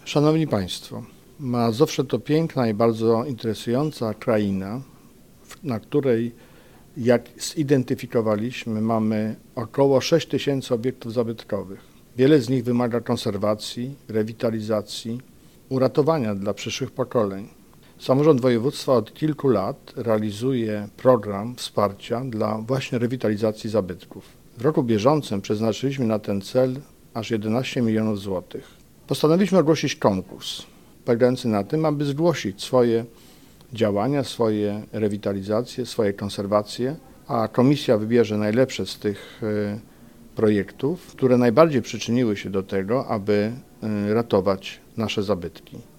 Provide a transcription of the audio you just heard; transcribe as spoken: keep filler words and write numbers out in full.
Szanowni Państwo, Mazowsze to piękna i bardzo interesująca kraina, na której, jak zidentyfikowaliśmy, mamy około sześć tysięcy obiektów zabytkowych. Wiele z nich wymaga konserwacji, rewitalizacji, uratowania dla przyszłych pokoleń. Samorząd województwa od kilku lat realizuje program wsparcia dla właśnie rewitalizacji zabytków. W roku bieżącym przeznaczyliśmy na ten cel aż jedenaście milionów złotych. Postanowiliśmy ogłosić konkurs polegający na tym, aby zgłosić swoje działania, swoje rewitalizacje, swoje konserwacje, a komisja wybierze najlepsze z tych projektów, które najbardziej przyczyniły się do tego, aby ratować nasze zabytki.